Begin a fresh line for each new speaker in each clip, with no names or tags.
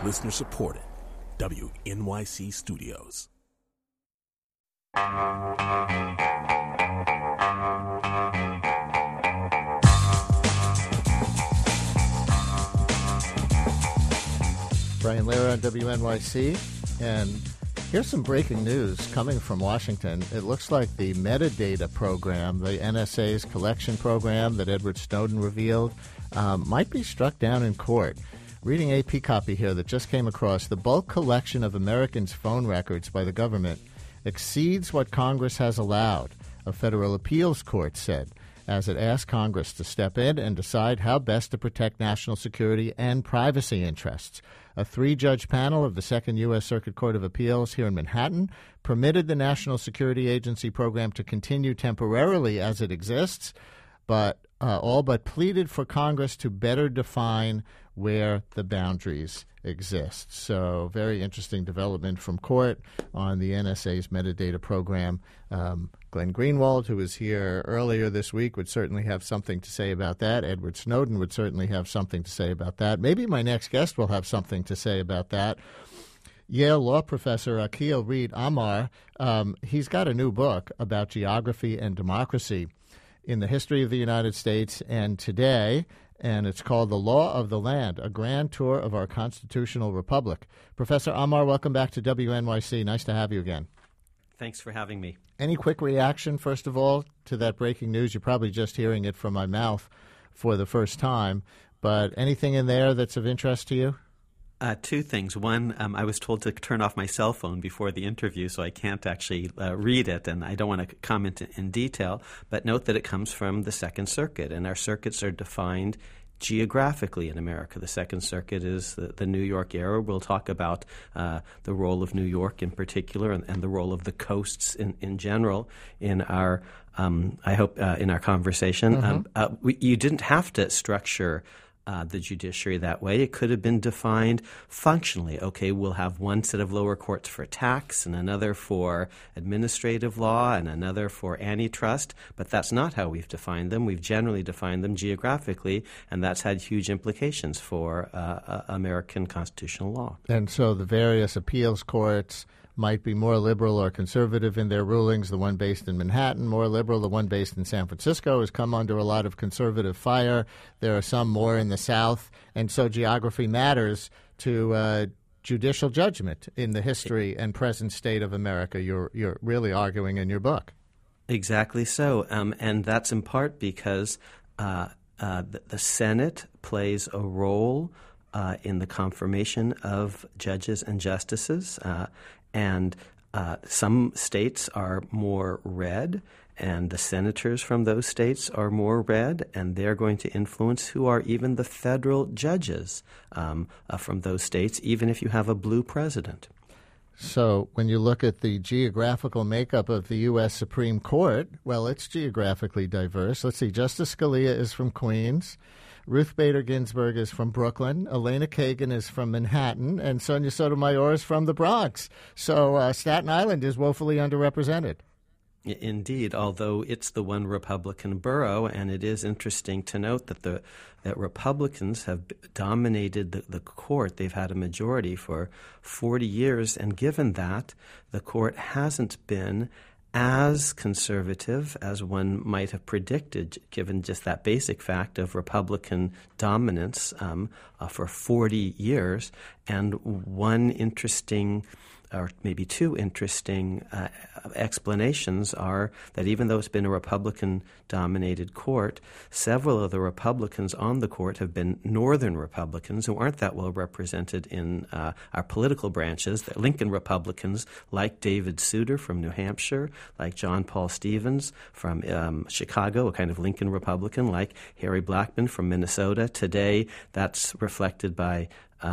Listener supported. WNYC Studios.
Brian Lehrer on WNYC, and here's some breaking news coming from Washington. It looks like the metadata program, the NSA's collection program that Edward Snowden revealed, might be struck down in court. Reading AP copy here that just came across, the bulk collection of Americans' phone records by the government exceeds what Congress has allowed, a federal appeals court said, as it asked Congress to step in and decide how best to protect national security and privacy interests. A 3-judge panel of the Second U.S. Circuit Court of Appeals here in Manhattan permitted the National Security Agency program to continue temporarily as it exists, but all but pleaded for Congress to better define where the boundaries exist. So very interesting development from court on the NSA's metadata program. Glenn Greenwald, who was here earlier this week, would certainly have something to say about that. Edward Snowden would certainly have something to say about that. Maybe my next guest will have something to say about that. Yale law professor Akhil Reed Amar, he's got a new book about geography and democracy in the history of the United States and today, and it's called The Law of the Land, a grand tour of our constitutional republic. Professor Amar, welcome back to WNYC. Nice to have you again.
Thanks for having me.
Any quick reaction, first of all, to that breaking news? You're probably just hearing it from my mouth for the first time, but anything in there that's of interest to you?
Two things. One, I was told to turn off my cell phone before the interview, so I can't actually read it, and I don't want to comment in detail, but note that it comes from the Second Circuit, and our circuits are defined geographically in America. The Second Circuit is the New York era. We'll talk about the role of New York in particular and the role of the coasts in general in our, I hope, in our conversation. Mm-hmm. You didn't have to structure the judiciary that way. It could have been defined functionally. Okay, we'll have one set of lower courts for tax and another for administrative law and another for antitrust, but that's not how we've defined them. We've generally defined them geographically, and that's had huge implications for American constitutional law.
And so the various appeals courts might be more liberal or conservative in their rulings. The one based in Manhattan, more liberal. The one based in San Francisco has come under a lot of conservative fire. There are some more in the South. And so geography matters to judicial judgment in the history and present state of America. You're really arguing in your book.
Exactly so. And that's in part because the Senate plays a role in the confirmation of judges and justices. And some states are more red, and the senators from those states are more red, and they're going to influence who are even the federal judges from those states, even if you have a blue president.
So when you look at the geographical makeup of the U.S. Supreme Court, well, it's geographically diverse. Let's see, Justice Scalia is from Queens. Ruth Bader Ginsburg is from Brooklyn. Elena Kagan is from Manhattan. And Sonia Sotomayor is from the Bronx. So Staten Island is woefully underrepresented.
Indeed, although it's the one Republican borough, and it is interesting to note that that Republicans have dominated the court. They've had a majority for 40 years, and given that, the court hasn't been as conservative as one might have predicted, given just that basic fact of Republican dominance for 40 years. And one interesting, or maybe two interesting explanations are that even though it's been a Republican-dominated court, several of the Republicans on the court have been Northern Republicans who aren't that well represented in our political branches. The Lincoln Republicans, like David Souter from New Hampshire, like John Paul Stevens from Chicago, a kind of Lincoln Republican, like Harry Blackmun from Minnesota. Today, that's reflected by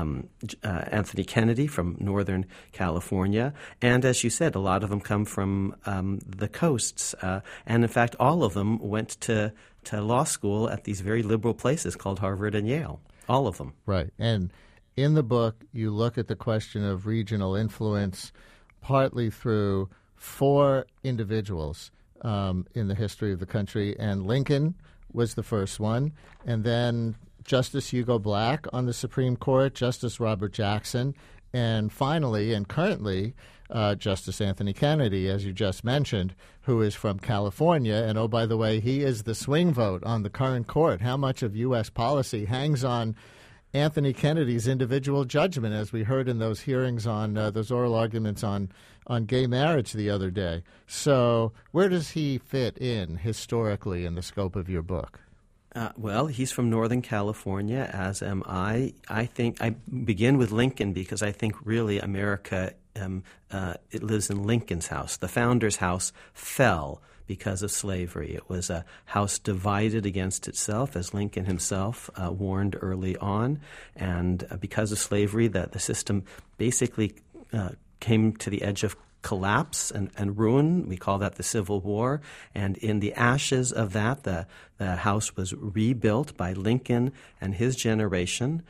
Anthony Kennedy from Northern California. And as you said, a lot of them come from the coasts. And in fact, all of them went to law school at these very liberal places called Harvard and Yale. All of them.
Right. And in the book, you look at the question of regional influence partly through four individuals in the history of the country. And Lincoln was the first one. And then Justice Hugo Black on the Supreme Court, Justice Robert Jackson, and finally and currently Justice Anthony Kennedy, as you just mentioned, who is from California. And, oh, by the way, he is the swing vote on the current court. How much of U.S. policy hangs on Anthony Kennedy's individual judgment, as we heard in those hearings on those oral arguments on gay marriage the other day. So where does he fit in historically in the scope of your book?
Well, he's from Northern California, as am I. I think I begin with Lincoln because I think really America, it lives in Lincoln's house. The founder's house fell because of slavery. It was a house divided against itself, as Lincoln himself warned early on. And because of slavery, the system basically came to the edge of collapse and ruin. We call that the Civil War. And in the ashes of that, the house was rebuilt by Lincoln and his generation,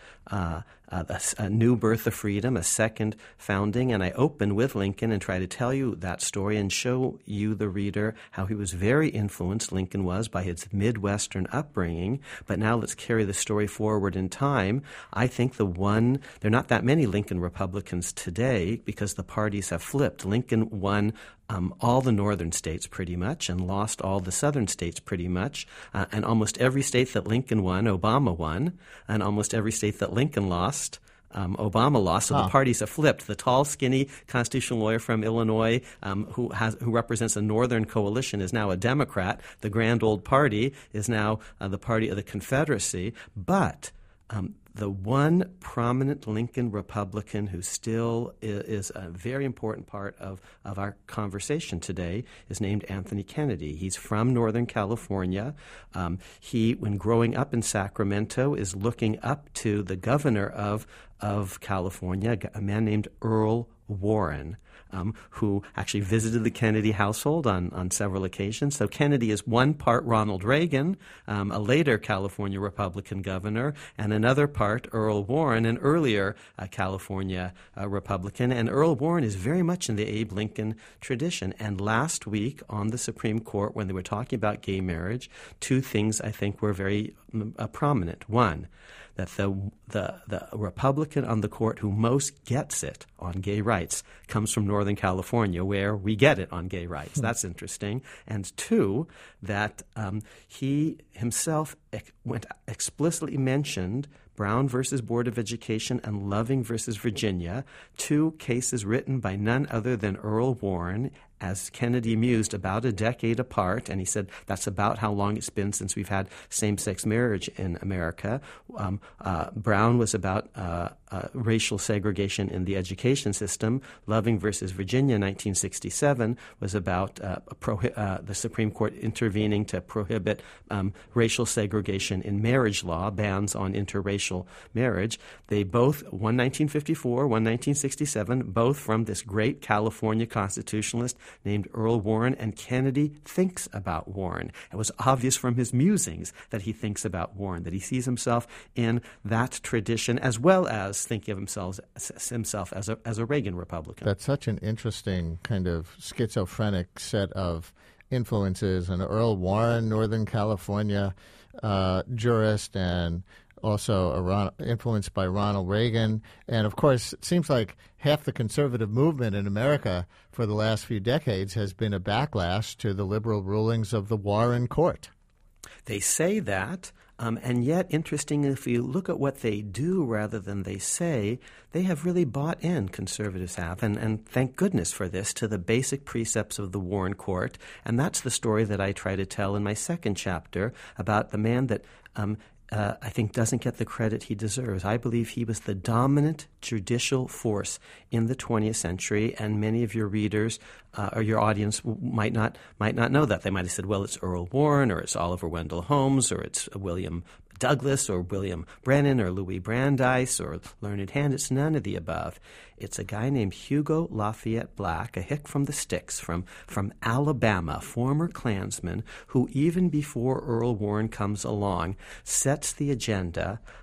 a new birth of freedom, a second founding. And I open with Lincoln and try to tell you that story and show you, the reader, how he was very influenced, Lincoln was, by his Midwestern upbringing. But now let's carry the story forward in time. I think there are not that many Lincoln Republicans today because the parties have flipped. Lincoln won all the northern states pretty much and lost all the southern states pretty much. And almost every state that Lincoln won, Obama won. And almost every state that Lincoln lost, Obama lost. So the parties have flipped. The tall, skinny constitutional lawyer from Illinois who represents a northern coalition is now a Democrat. The grand old party is now the party of the Confederacy. But the one prominent Lincoln Republican who still is a very important part of our conversation today is named Anthony Kennedy. He's from Northern California. He, when growing up in Sacramento, is looking up to the governor of California, a man named Earl Warren, who actually visited the Kennedy household on several occasions. So Kennedy is one part Ronald Reagan, a later California Republican governor, and another part Earl Warren, an earlier California Republican. And Earl Warren is very much in the Abe Lincoln tradition. And last week on the Supreme Court, when they were talking about gay marriage, two things I think were very prominent. One, that the Republican on the court who most gets it on gay rights comes from Northern California, where we get it on gay rights. That's interesting. And two, that he himself explicitly mentioned Brown versus Board of Education and Loving versus Virginia, two cases written by none other than Earl Warren, as Kennedy mused, about a decade apart. And he said that's about how long it's been since we've had same-sex marriage in America. Brown was about racial segregation in the education system. Loving versus Virginia, 1967, was about the Supreme Court intervening to prohibit racial segregation in marriage law, bans on interracial marriage. They both, one 1954, one 1967, both from this great California constitutionalist named Earl Warren, and Kennedy thinks about Warren. It was obvious from his musings that he thinks about Warren, that he sees himself in that tradition, as well as thinking of himself as a Reagan Republican.
That's such an interesting kind of schizophrenic set of influences. And Earl Warren, Northern California jurist, and also influenced by Ronald Reagan. And, of course, it seems like half the conservative movement in America for the last few decades has been a backlash to the liberal rulings of the Warren Court.
They say that, and yet, interesting, if you look at what they do rather than they say, they have really bought in, conservatives have, and thank goodness for this, to the basic precepts of the Warren Court. And that's the story that I try to tell in my second chapter about the man that I think doesn't get the credit he deserves. I believe he was the dominant judicial force in the 20th century, and many of your readers or your audience might not know that. They might have said, well, it's Earl Warren, or it's Oliver Wendell Holmes, or it's William Douglas, or William Brennan, or Louis Brandeis, or Learned Hand. It's none of the above. It's a guy named Hugo Lafayette Black, a hick from the sticks, from Alabama, former Klansman, who even before Earl Warren comes along, sets the agenda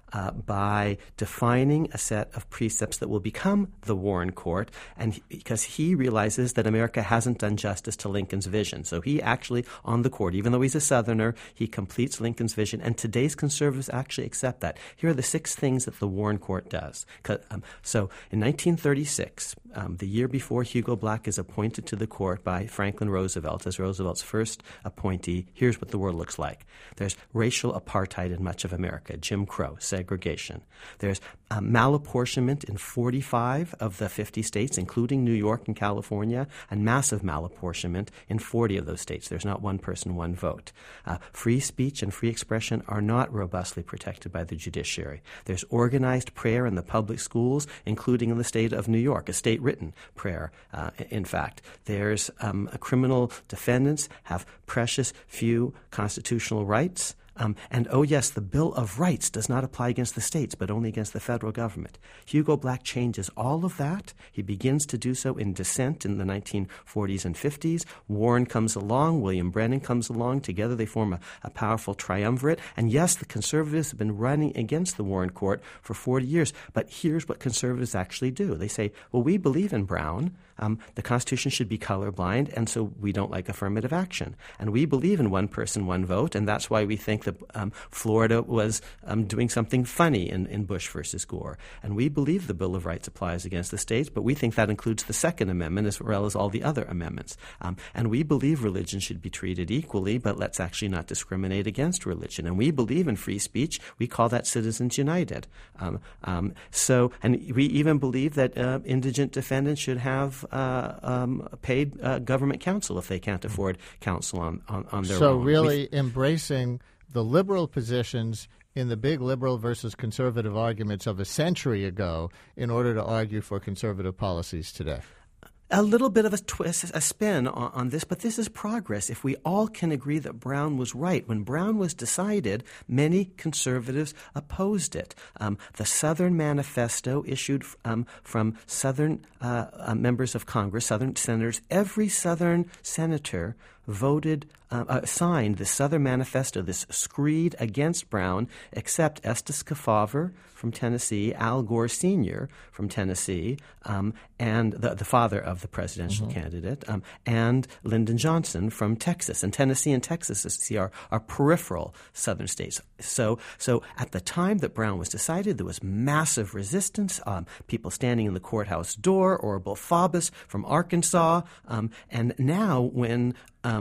by defining a set of precepts that will become the Warren Court, and because he realizes that America hasn't done justice to Lincoln's vision. So he actually, on the court, even though he's a Southerner, he completes Lincoln's vision, and today's conservatives actually accept that. Here are the 6 things that the Warren Court does. So in 1936, the year before Hugo Black is appointed to the court by Franklin Roosevelt as Roosevelt's first appointee, here's what the world looks like. There's racial apartheid in much of America, Jim Crow, segregation. There's malapportionment in 45 of the 50 states, including New York and California, and massive malapportionment in 40 of those states. There's not one person, one vote. Free speech and free expression are not robustly protected by the judiciary. There's organized prayer in the public schools, including in the state of New York, a state-written prayer, in fact. There's criminal defendants have precious few constitutional rights. And, oh yes, the Bill of Rights does not apply against the states, but only against the federal government. Hugo Black changes all of that. He begins to do so in dissent in the 1940s and 50s. Warren comes along. William Brennan comes along. Together they form a powerful triumvirate. And yes, the conservatives have been running against the Warren Court for 40 years. But here's what conservatives actually do. They say, well, we believe in Brown. The Constitution should be colorblind, and so we don't like affirmative action. And we believe in one person, one vote, and that's why we think that Florida was doing something funny in Bush versus Gore. And we believe the Bill of Rights applies against the states, but we think that includes the Second Amendment as well as all the other amendments. And we believe religion should be treated equally, but let's actually not discriminate against religion. And we believe in free speech. We call that Citizens United. And we even believe that indigent defendants should have paid government counsel if they can't afford counsel on their own.
So really embracing the liberal positions in the big liberal versus conservative arguments of a century ago in order to argue for conservative policies today.
A little bit of a twist, a spin on this, but this is progress. If we all can agree that Brown was right, when Brown was decided, many conservatives opposed it. The Southern Manifesto issued from Southern members of Congress, Southern senators, every Southern senator signed the Southern Manifesto, this screed against Brown, except Estes Kefauver from Tennessee, Al Gore Sr. from Tennessee, and the father of the presidential candidate, and Lyndon Johnson from Texas. And Tennessee and Texas, as you see, are peripheral Southern states. So at the time that Brown was decided, there was massive resistance, people standing in the courthouse door, Orville Faubus from Arkansas, and now when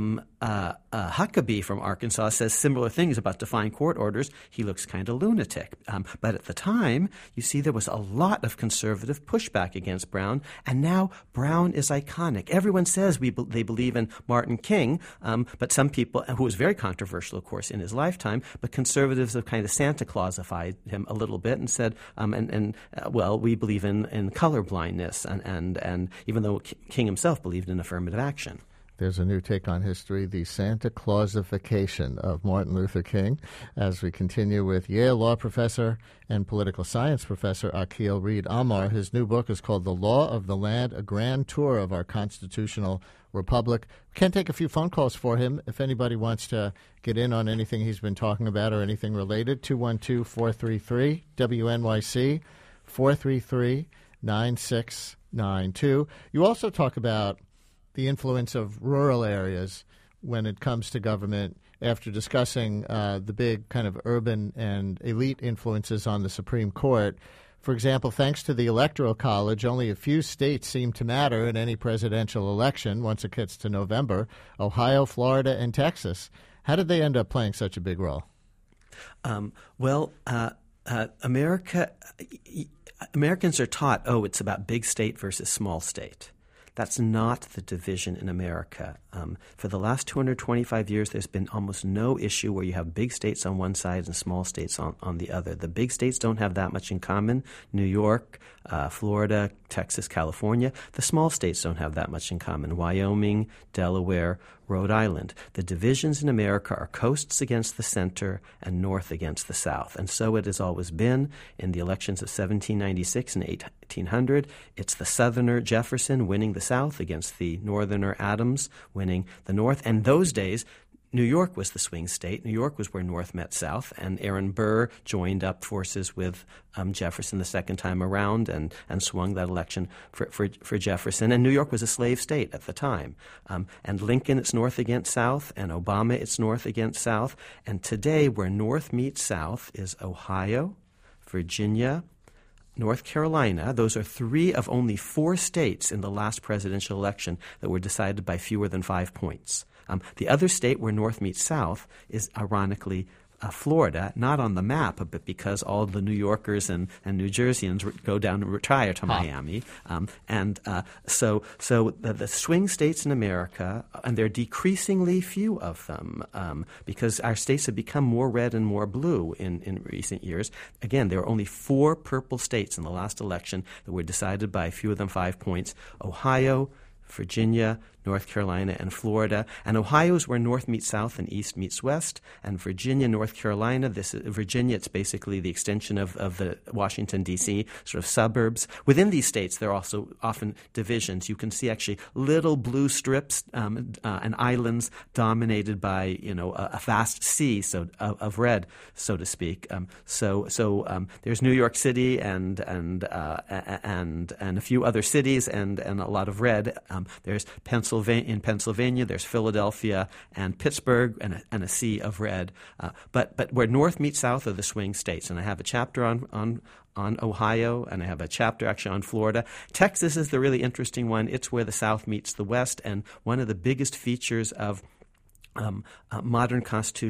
Huckabee from Arkansas says similar things about defying court orders, he looks kind of lunatic. But at the time, you see there was a lot of conservative pushback against Brown, and now Brown is iconic. Everyone says they believe in Martin King, but some people, who was very controversial, of course, in his lifetime, but conservatives have kind of Santa Clausified him a little bit and said, well, we believe in color blindness, and even though King himself believed in affirmative action.
There's a new take on history, the Santa Clausification of Martin Luther King, as we continue with Yale law professor and political science professor Akhil Reed Amar. His new book is called The Law of the Land, a grand tour of our constitutional republic. We can take a few phone calls for him if anybody wants to get in on anything he's been talking about or anything related. 212-433-WNYC, 433-9692. You also talk about the influence of rural areas when it comes to government after discussing the big kind of urban and elite influences on the Supreme Court. For example, thanks to the Electoral College, only a few states seem to matter in any presidential election once it gets to November: Ohio, Florida, and Texas. How did they end up playing such a big role?
Americans are taught, it's about big state versus small state. That's not the division in America. For the last 225 years, there's been almost no issue where you have big states on one side and small states on the other. The big states don't have that much in common. New York, Florida, Texas, California. The small states don't have that much in common. Wyoming, Delaware, Rhode Island. The divisions in America are coasts against the center and north against the south. And so it has always been. In the elections of 1796 and 1800, it's the Southerner Jefferson winning the South against the Northerner Adams winning the North. And those days, New York was the swing state. New York was where North met South, and Aaron Burr joined up forces with Jefferson the second time around and swung that election for Jefferson. And New York was a slave state at the time. And Lincoln, it's North against South, and Obama, it's North against South. And today, where North meets South is Ohio, Virginia, North Carolina. Those are 3 of only 4 states in the last presidential election that were decided by fewer than 5 points. The other state where North meets South is, ironically, Florida, not on the map, but because all the New Yorkers and New Jerseyans go down and retire to Miami. So the swing states in America, and there are decreasingly few of them because our states have become more red and more blue in recent years. Again, there are only 4 purple states in the last election that were decided by fewer than 5 points: Ohio, Virginia, North Carolina, and Florida. And Ohio is where North meets South and East meets West. And Virginia, North Carolina, Virginia, it's basically the extension of the Washington, D.C. sort of suburbs. Within these states, there are also often divisions. You can see actually little blue strips and islands dominated by, a vast sea of red, so to speak. There's New York City and a few other cities and a lot of red. There's Pennsylvania, there's Philadelphia and Pittsburgh and a sea of red. But where North meets South are the swing states. And I have a chapter on Ohio, and I have a chapter actually on Florida. Texas is the really interesting one. It's where the South meets the West, and one of the biggest features of modern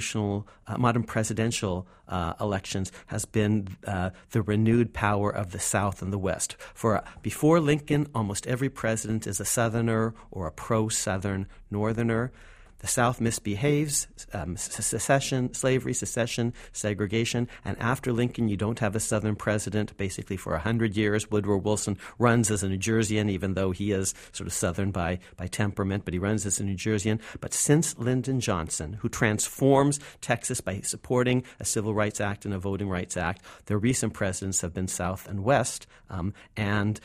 presidential elections has been the renewed power of the South and the West. Before Lincoln, almost every president is a Southerner or a pro-Southern Northerner. The South misbehaves, slavery, secession, segregation, and after Lincoln, you don't have a Southern president. Basically, for 100 years, Woodrow Wilson runs as a New Jerseyan, even though he is sort of Southern by temperament, but he runs as a New Jerseyan. But since Lyndon Johnson, who transforms Texas by supporting a Civil Rights Act and a Voting Rights Act, the recent presidents have been South and West, and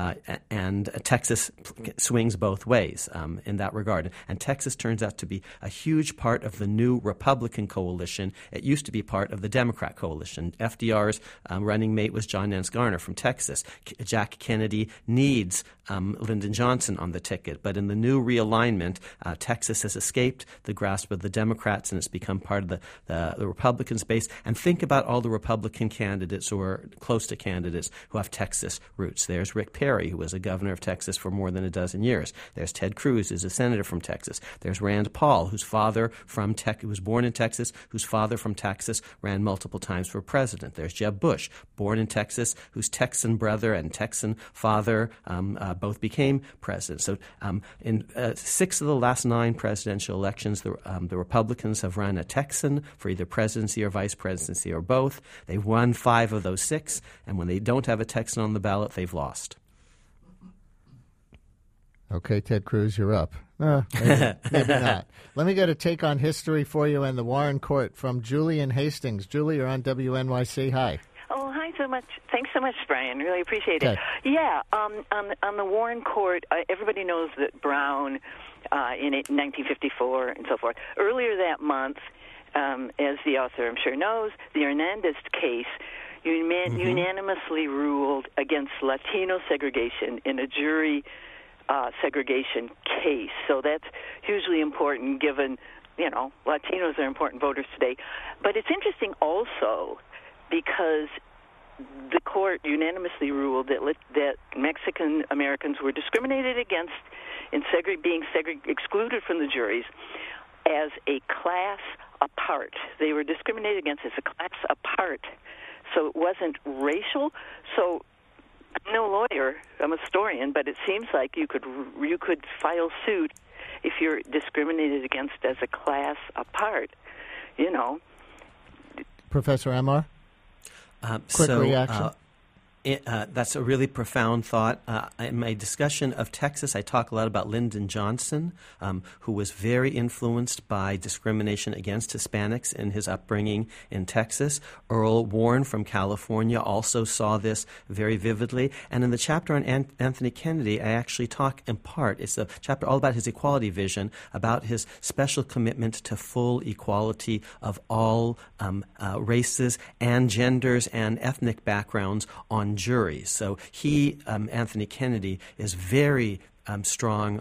Texas swings both ways in that regard. And Texas turns out to be a huge part of the new Republican coalition. It used to be part of the Democrat coalition. FDR's running mate was John Nance Garner from Texas. Jack Kennedy needs Lyndon Johnson on the ticket. But in the new realignment, Texas has escaped the grasp of the Democrats, and it's become part of the Republican space. And think about all the Republican candidates or close to candidates who have Texas roots. There's Rick Perry, who was a governor of Texas for more than a dozen years. There's Ted Cruz, who's a senator from Texas. There's Rand Paul, who was born in Texas, whose father from Texas ran multiple times for president. There's Jeb Bush, born in Texas, whose Texan brother and Texan father both became president. So in 6 of the last 9 presidential elections, the Republicans have run a Texan for either presidency or vice presidency or both. They've won 5 of those 6, and when they don't have a Texan on the ballot, they've lost.
Okay, Ted Cruz, you're up. Maybe not. Let me get a take on history for you and the Warren Court from Julie in Hastings. Julie, you're on WNYC. Hi.
Oh, hi so much. Thanks so much, Brian. Really appreciate it.
Okay.
Yeah, on the Warren Court, everybody knows that Brown in 1954 and so forth. Earlier that month, as the author I'm sure knows, the Hernandez case unanimously ruled against Latino segregation in a jury segregation case. So that's hugely important given, Latinos are important voters today. But it's interesting also because the court unanimously ruled that Mexican Americans were discriminated against in being excluded from the juries as a class apart. They were discriminated against as a class apart. So it wasn't racial. So I'm no lawyer, I'm a historian, but it seems like you could file suit if you're discriminated against as a class apart,
Professor Amar? Quick reaction.
That's a really profound thought. In my discussion of Texas, I talk a lot about Lyndon Johnson, who was very influenced by discrimination against Hispanics in his upbringing in Texas. Earl Warren from California also saw this very vividly. And in the chapter on Anthony Kennedy, I actually talk in part, it's a chapter all about his equality vision, about his special commitment to full equality of all races and genders and ethnic backgrounds on juries. So he, Anthony Kennedy, is very strong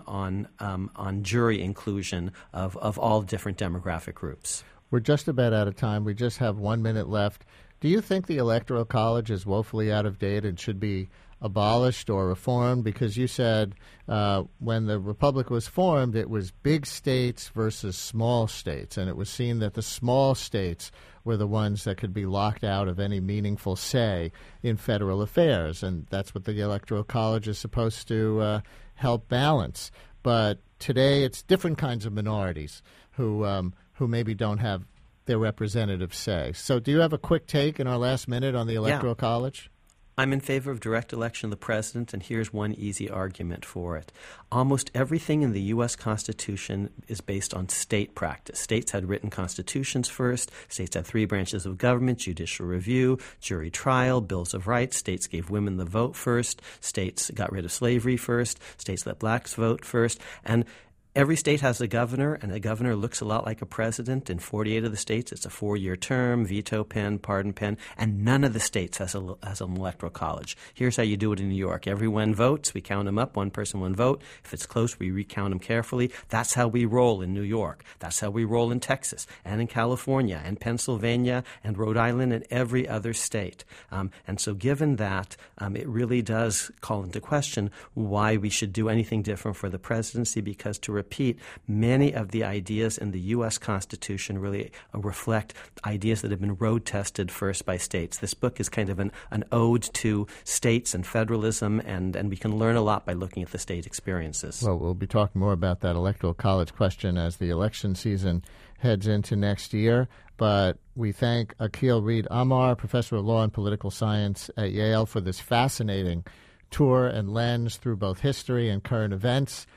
on jury inclusion of all different demographic groups.
We're just about out of time. We just have 1 minute left. Do you think the Electoral College is woefully out of date and should be abolished or reformed? Because you said when the Republic was formed, it was big states versus small states, and it was seen that the small states were the ones that could be locked out of any meaningful say in federal affairs, and that's what the Electoral College is supposed to help balance. But today it's different kinds of minorities who maybe don't have their representative say. So do you have a quick take in our last minute on the Electoral College?
I'm in favor of direct election of the president, and here's one easy argument for it. Almost everything in the U.S. Constitution is based on state practice. States had written constitutions first. States had 3 branches of government: judicial review, jury trial, bills of rights. States gave women the vote first. States got rid of slavery first. States let blacks vote first. And every state has a governor, and a governor looks a lot like a president. In 48 of the states, it's a 4-year term, veto pen, pardon pen, and none of the states has an electoral college. Here's how you do it in New York. Everyone votes. We count them up. 1 person, 1 vote. If it's close, we recount them carefully. That's how we roll in New York. That's how we roll in Texas and in California and Pennsylvania and Rhode Island and every other state. And so given that, it really does call into question why we should do anything different for the presidency, because to repeat, many of the ideas in the U.S. Constitution really reflect ideas that have been road-tested first by states. This book is kind of an ode to states and federalism, and we can learn a lot by looking at the state experiences.
Well, we'll be talking more about that Electoral College question as the election season heads into next year. But we thank Akhil Reed Amar, Professor of Law and Political Science at Yale, for this fascinating tour and lens through both history and current events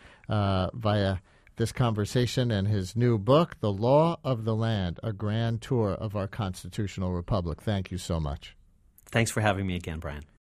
via this conversation and his new book, The Law of the Land, A Grand Tour of Our Constitutional Republic. Thank you so much.
Thanks for having me again, Brian.